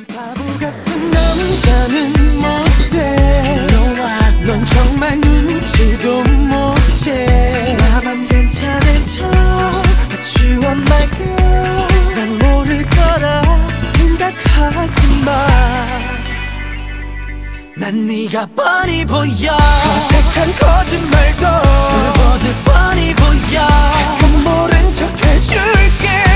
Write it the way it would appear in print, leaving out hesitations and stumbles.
바보 같은 남자는 못돼. 넌 정말 눈치도 못채. 나만 괜찮은 척 But you are my girl. 난 모를 거라 생각하지 마. 난 네가 뻔히 보여. 어색한 거짓말도 불보듯 뻔히 보여. 가끔 모른 척 해줄게.